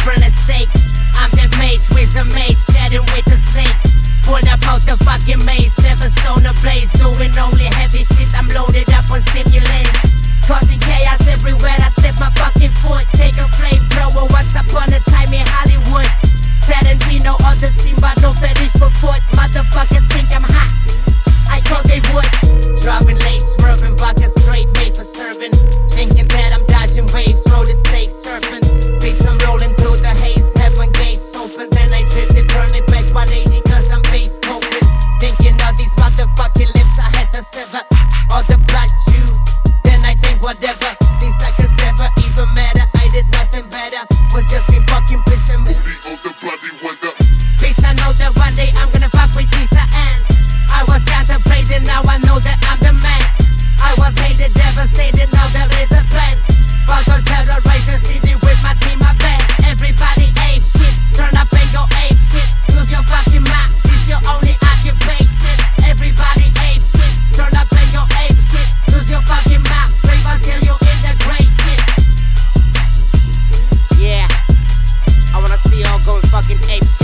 burning stakes. I'm the mage with a mage, chatting with the snakes. Pulled up out the fucking maze, never stone a blaze. Doing only heavy shit, I'm loaded up on stimulants. Causing chaos everywhere, I step my fucking foot. Take a flamethrower once upon a time in Hollywood. Tarantino or the scene, but no fetish for foot. Motherfuckers think I'm hot, I thought they would. Driving late, swerving, vodka straight, made for serving. Thinking that I'm dodging waves, throw the snakes surfing. Bitch, I'm rolling through the haze, heaven gates open. Then I drifted, turn it back 180 cause I'm base coping. Thinking of these motherfucking lips, I had to sever all the blood juice. Then I think whatever, these suckers never even matter. I did nothing better, was just been fucking pissing me. All the bloody weather. Bitch, I know that one day I'm gonna fuck with Lisa Ann. I was contemplating, now I know that I'm the man. I was hated, devastated, now there is a plan. About to terrorize the city with my team, my band. Everybody ape shit, turn up and go ape shit. Lose your fucking mind, this your only occupation. Everybody ape shit, turn up and go ape shit. Lose your fucking mind, rave until you in the gray shit. Yeah, I wanna see y'all going fucking ape shit.